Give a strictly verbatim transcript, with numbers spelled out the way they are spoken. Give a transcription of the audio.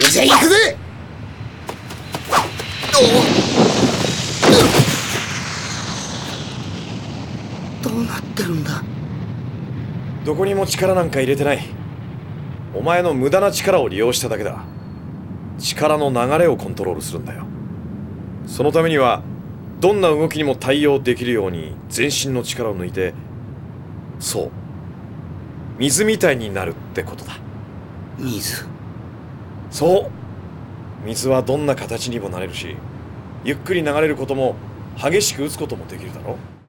じゃ行くぜ。どうなってるんだ。 どこにも力なんか入れてない。お前の無駄な力を利用しただけだ。力の流れをコントロールするんだよ。そのためにはどんな動きにも対応できるように全身の力を抜いて、そう水みたいになるってことだ。 水。 そう、水はどんな形にもなれるし、ゆっくり流れることも激しく打つこともできるだろう。